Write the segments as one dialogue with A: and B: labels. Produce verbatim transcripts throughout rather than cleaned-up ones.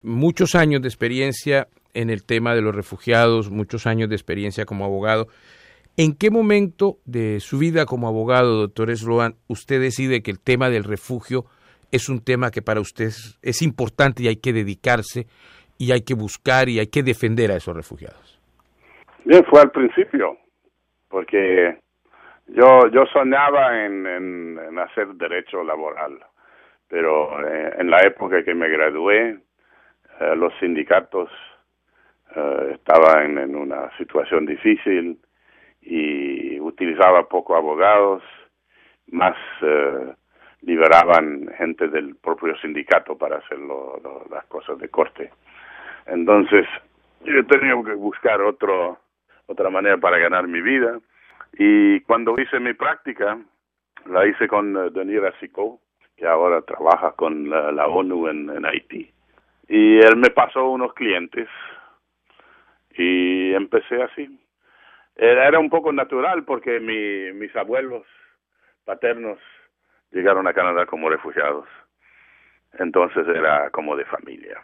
A: muchos años de experiencia en el tema de los refugiados, muchos años de experiencia como abogado. ¿En qué momento de su vida como abogado, doctor Sloan, usted decide que el tema del refugio es un tema que para usted es, es importante y hay que dedicarse y hay que buscar y hay que defender a esos refugiados?
B: Bien, fue al principio, porque yo yo soñaba en, en, en hacer derecho laboral, pero eh, en la época que me gradué, eh, los sindicatos eh, estaban en, en una situación difícil y utilizaba poco abogados, más eh, liberaban gente del propio sindicato para hacer lo, lo, las cosas de corte. Entonces, yo tenía que buscar otro otra manera para ganar mi vida, y cuando hice mi práctica, la hice con uh, Danira Sicó, que ahora trabaja con la, la ONU en, en Haití, y él me pasó unos clientes, y empecé así. Era, era un poco natural, porque mi, mis abuelos paternos llegaron a Canadá como refugiados, entonces era como de familia.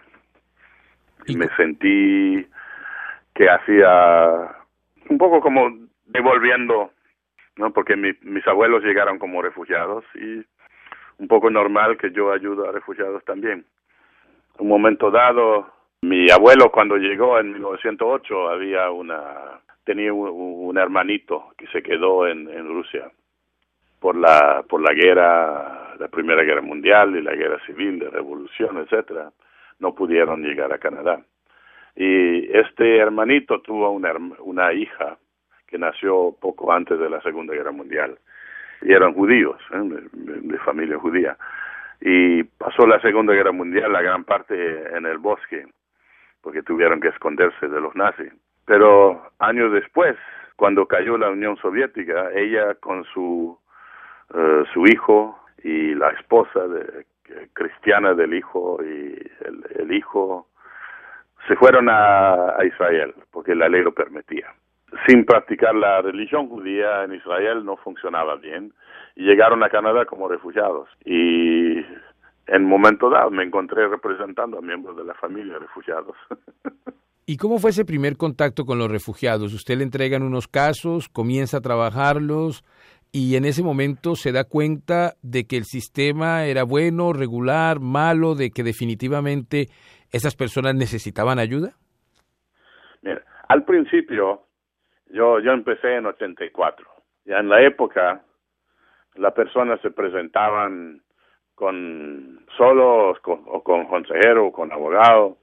B: Y me sentí que hacía un poco como devolviendo, ¿no? Porque mi, mis abuelos llegaron como refugiados y un poco normal que yo ayudo a refugiados también. Un momento dado, mi abuelo cuando llegó en mil novecientos ocho había una tenía un, un hermanito que se quedó en, en Rusia por la por la guerra, la Primera Guerra Mundial y la Guerra Civil, de Revolución, etcétera. No pudieron llegar a Canadá. Y este hermanito tuvo una, una hija que nació poco antes de la Segunda Guerra Mundial. Y eran judíos, ¿eh? de, de familia judía. Y pasó la Segunda Guerra Mundial, la gran parte en el bosque, porque tuvieron que esconderse de los nazis. Pero años después, cuando cayó la Unión Soviética, ella con su, uh, su hijo y la esposa de, cristiana del hijo y el, el hijo, se fueron a, a Israel, porque la ley lo permitía. Sin practicar la religión judía en Israel no funcionaba bien, y llegaron a Canadá como refugiados. Y en momento dado me encontré representando a miembros de la familia refugiados.
A: ¿Y cómo fue ese primer contacto con los refugiados? Usted le entregan unos casos, comienza a trabajarlos, y en ese momento se da cuenta de que el sistema era bueno, regular, malo, de que definitivamente esas personas necesitaban ayuda.
B: Mira, al principio yo yo empecé en ochenta y cuatro. Ya en la época las personas se presentaban con solo con, o con consejero o con abogado,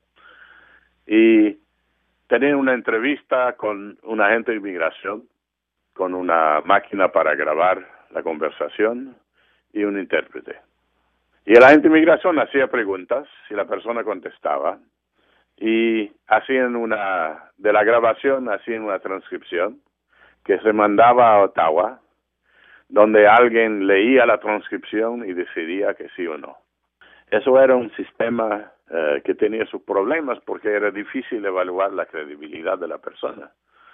B: y tenían una entrevista con un agente de inmigración con una máquina para grabar la conversación y un intérprete. Y el agente de inmigración hacía preguntas y la persona contestaba, y hacían una, de la grabación hacían una transcripción que se mandaba a Ottawa, donde alguien leía la transcripción y decidía que sí o no. Eso era un sistema eh, que tenía sus problemas, porque era difícil evaluar la credibilidad de la persona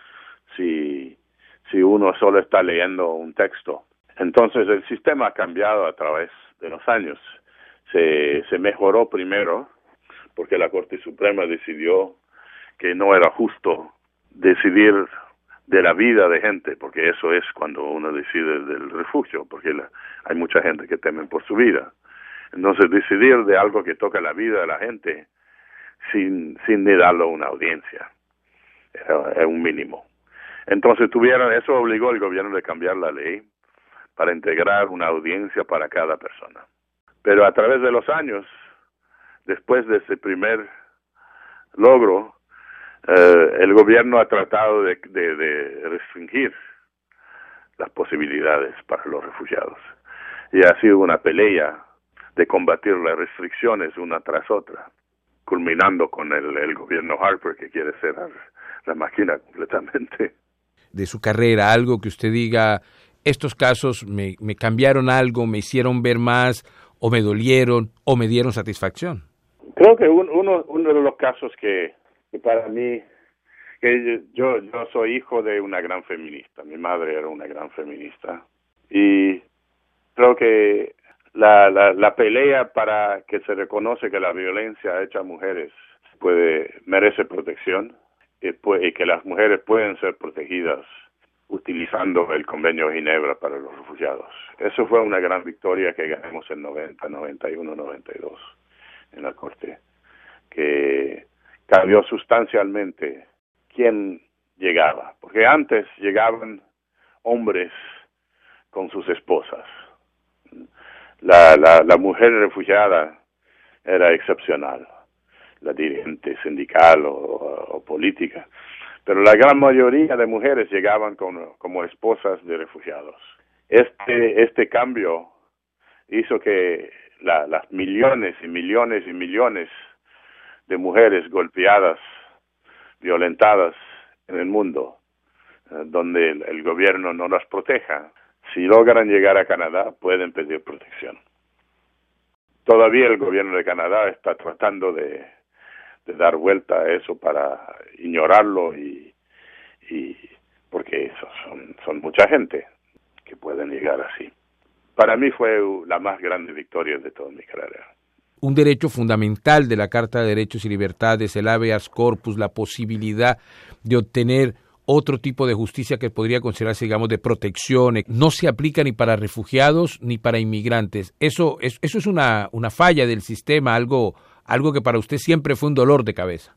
B: si, si uno solo está leyendo un texto. Entonces el sistema ha cambiado a través de los años. Se, se mejoró primero porque la Corte Suprema decidió que no era justo decidir de la vida de gente, porque eso es cuando uno decide del refugio, porque la, hay mucha gente que teme por su vida. Entonces decidir de algo que toca la vida de la gente sin sin ni darle una audiencia era, era un mínimo. Entonces tuvieron, eso obligó al gobierno a cambiar la ley para integrar una audiencia para cada persona. Pero a través de los años, después de ese primer logro, eh, el gobierno ha tratado de, de, de restringir las posibilidades para los refugiados. Y ha sido una pelea de combatir las restricciones una tras otra, culminando con el, el gobierno Harper, que quiere cerrar la máquina completamente.
A: De su carrera, algo que usted diga, estos casos me, me cambiaron algo, me hicieron ver más, o me dolieron, o me dieron satisfacción.
B: Creo que un, uno uno de los casos que, que para mí, que yo yo soy hijo de una gran feminista, mi madre era una gran feminista, y creo que la la, la pelea para que se reconoce que la violencia hecha a mujeres puede merece protección y, y que las mujeres pueden ser protegidas utilizando el Convenio de Ginebra para los refugiados. Eso fue una gran victoria que ganamos en noventa, noventa y uno, noventa y dos en la Corte, que cambió sustancialmente quién llegaba, porque antes llegaban hombres con sus esposas. La, la, la mujer refugiada era excepcional, la dirigente sindical o, o política, pero la gran mayoría de mujeres llegaban con, como esposas de refugiados. Este, este cambio hizo que la, las millones y millones y millones de mujeres golpeadas, violentadas en el mundo, eh, donde el, el gobierno no las proteja, si logran llegar a Canadá, pueden pedir protección. Todavía el gobierno de Canadá está tratando de, de dar vuelta a eso para ignorarlo y, y porque eso son, son mucha gente que pueden llegar así. Para mí fue la más grande victoria de toda mi carrera.
A: Un derecho fundamental de la Carta de Derechos y Libertades, el habeas corpus, la posibilidad de obtener otro tipo de justicia que podría considerarse, digamos, de protección, no se aplica ni para refugiados ni para inmigrantes. Eso es, eso es una, una falla del sistema, algo, algo que para usted siempre fue un dolor de cabeza.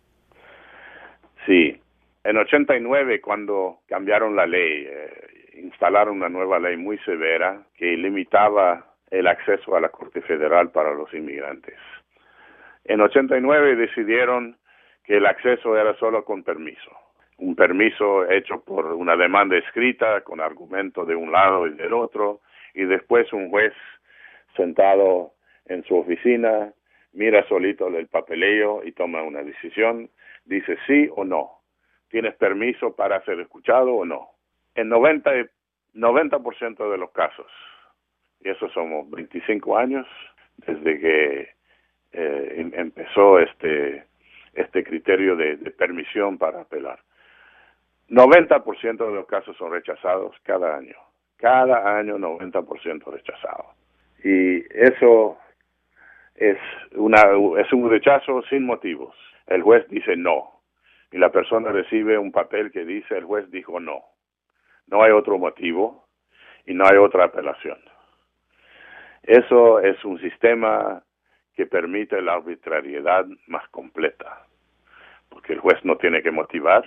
B: Sí, en ochenta y nueve cuando cambiaron la ley, eh, instalaron una nueva ley muy severa que limitaba el acceso a la Corte Federal para los inmigrantes. En ochenta y nueve decidieron que el acceso era solo con permiso. Un permiso hecho por una demanda escrita con argumento de un lado y del otro, y después un juez sentado en su oficina mira solito el papeleo y toma una decisión, dice sí o no, ¿tienes permiso para ser escuchado o no? En noventa por ciento de los casos, y eso somos veinticinco años desde que eh, empezó este, este criterio de, de permisión para apelar. noventa por ciento de los casos son rechazados cada año. Cada año noventa por ciento rechazados. Y eso es, una, es un rechazo sin motivos. El juez dice no. Y la persona recibe un papel que dice el juez dijo no. No hay otro motivo y no hay otra apelación. Eso es un sistema que permite la arbitrariedad más completa. Porque el juez no tiene que motivar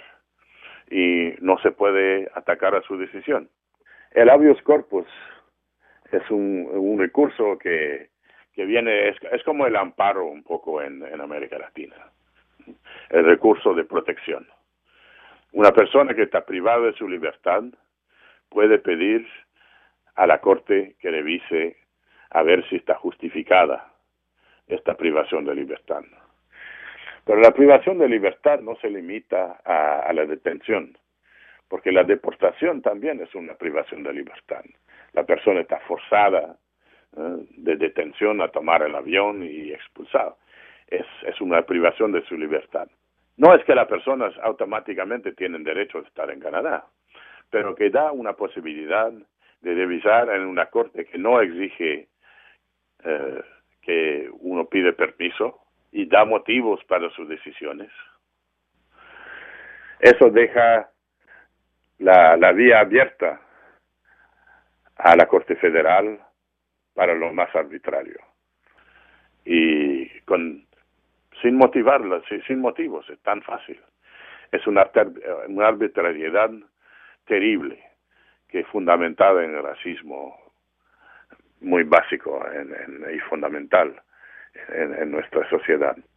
B: y no se puede atacar a su decisión. El habeas corpus es un, un recurso que, que viene, es, es como el amparo un poco en, en América Latina, el recurso de protección. Una persona que está privada de su libertad puede pedir a la Corte que revise a ver si está justificada esta privación de libertad. Pero la privación de libertad no se limita a, a la detención, porque la deportación también es una privación de libertad. La persona está forzada eh, de detención a tomar el avión y expulsada. Es, es una privación de su libertad. No es que las personas automáticamente tienen derecho a estar en Canadá, pero que da una posibilidad de revisar en una corte que no exige eh, que uno pide permiso y da motivos para sus decisiones. Eso deja la, la vía abierta a la Corte Federal para lo más arbitrario. Y con sin motivarla, sin, sin motivos, es tan fácil. Es una, una arbitrariedad terrible que es fundamentada en el racismo muy básico en, en, y fundamental en, en nuestra sociedad.